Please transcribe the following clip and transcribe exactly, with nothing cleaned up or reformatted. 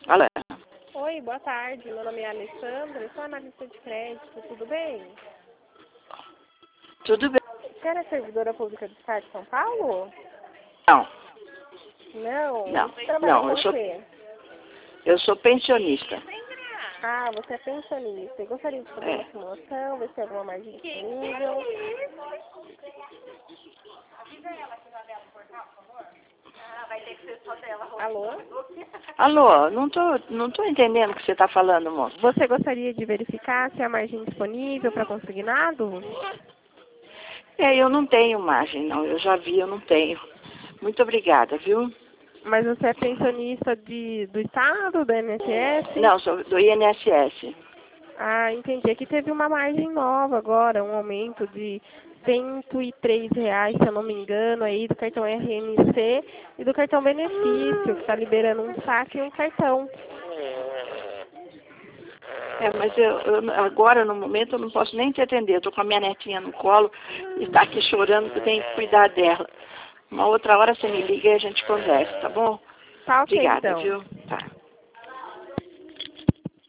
Alô? Oi, boa tarde. Meu nome é Alessandra, eu sou analista de crédito, tudo bem? Tudo bem? Você era servidora pública do Estado de São Paulo? Não, Não? não, Você trabalha não, com eu o sou, quê? eu sou pensionista. Ah, você é pensionista. Eu gostaria de fazer É. uma simulação, ver se tem alguma margem disponível. Alô? Alô, não tô, não tô entendendo o que você está falando, moço. Você gostaria de verificar se há margem disponível para consignado? É, eu não tenho margem, não. Eu já vi, eu não tenho. Muito obrigada, viu? Mas você é pensionista de, do Estado, do I N S S? Não, sou do I N S S. Ah, entendi. Aqui teve uma margem nova agora, um aumento de cento e três reais, se eu não me engano, aí do cartão R N C e do cartão benefício, que está liberando um saque e um cartão. É, mas eu, eu- agora, no momento, eu não posso nem te atender. Eu estou com a minha netinha no colo e está aqui chorando que eu tenho que cuidar dela. Uma outra hora você me liga e a gente conversa, tá bom? Tá ok, Obrigada, então. viu? Tá.